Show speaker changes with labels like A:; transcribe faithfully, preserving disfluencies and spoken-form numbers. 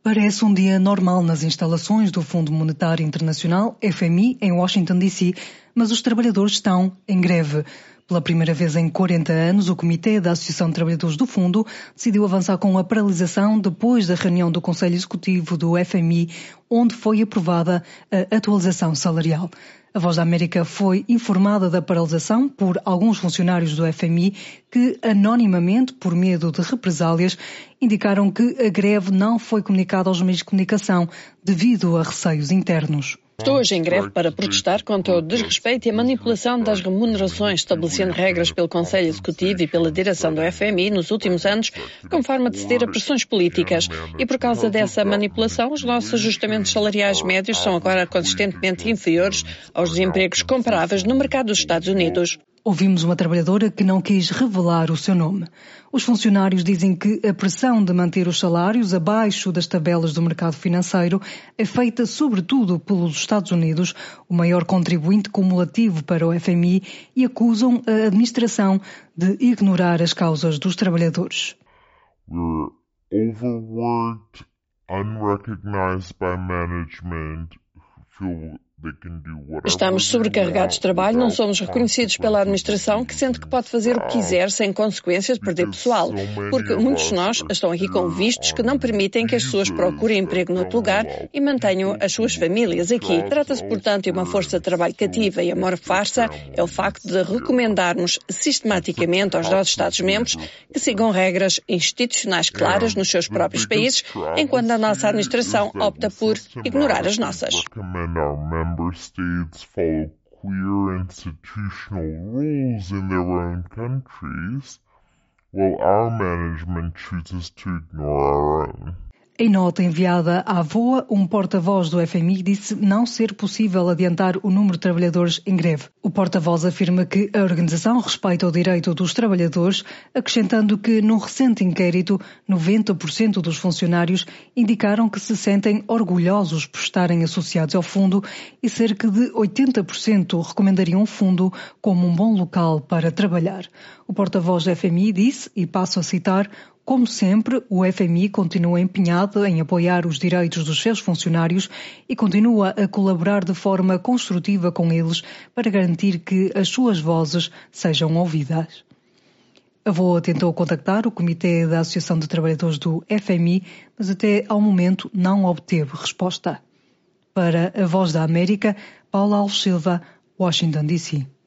A: Parece um dia normal nas instalações do Fundo Monetário Internacional, F M I, em Washington, D C, mas os trabalhadores estão em greve. Pela primeira vez em quarenta anos, o Comitê da Associação de Trabalhadores do Fundo decidiu avançar com a paralisação depois da reunião do Conselho Executivo do F M I, onde foi aprovada a atualização salarial. A Voz da América foi informada da paralisação por alguns funcionários do F M I que, anonimamente, por medo de represálias, indicaram que a greve não foi comunicada aos meios de comunicação devido a receios internos.
B: Estou hoje em greve para protestar contra o desrespeito e a manipulação das remunerações, estabelecendo regras pelo Conselho Executivo e pela direção do F M I nos últimos anos, como forma de ceder a pressões políticas. E por causa dessa manipulação, os nossos ajustamentos salariais médios são agora consistentemente inferiores aos desempregos comparáveis no mercado dos Estados Unidos.
A: Ouvimos uma trabalhadora que não quis revelar o seu nome. Os funcionários dizem que a pressão de manter os salários abaixo das tabelas do mercado financeiro é feita sobretudo pelos Estados Unidos, o maior contribuinte cumulativo para o F M I, e acusam a administração de ignorar as causas dos trabalhadores.
C: We're overworked, unrecognized by management, feel
B: Estamos sobrecarregados de trabalho, não somos reconhecidos pela administração, que sente que pode fazer o que quiser sem consequências de perder pessoal, porque muitos de nós estão aqui com vistos que não permitem que as pessoas procurem emprego noutro lugar e mantenham as suas famílias aqui. Trata-se, portanto, de uma força de trabalho cativa, e a maior farsa é o facto de recomendarmos sistematicamente aos nossos Estados-membros que sigam regras institucionais claras nos seus próprios países, enquanto a nossa administração opta por ignorar as nossas.
C: Member states follow clear institutional rules in their own countries, while our management chooses to ignore our own.
A: Em nota enviada à V O A, um porta-voz do F M I disse não ser possível adiantar o número de trabalhadores em greve. O porta-voz afirma que a organização respeita o direito dos trabalhadores, acrescentando que, num recente inquérito, noventa por cento dos funcionários indicaram que se sentem orgulhosos por estarem associados ao fundo e cerca de oitenta por cento recomendariam o fundo como um bom local para trabalhar. O porta-voz do F M I disse, e passo a citar: como sempre, o F M I continua empenhado em apoiar os direitos dos seus funcionários e continua a colaborar de forma construtiva com eles para garantir que as suas vozes sejam ouvidas. A V O A tentou contactar o Comitê da Associação de Trabalhadores do F M I, mas até ao momento não obteve resposta. Para a Voz da América, Paula Alves Silva, Washington, D C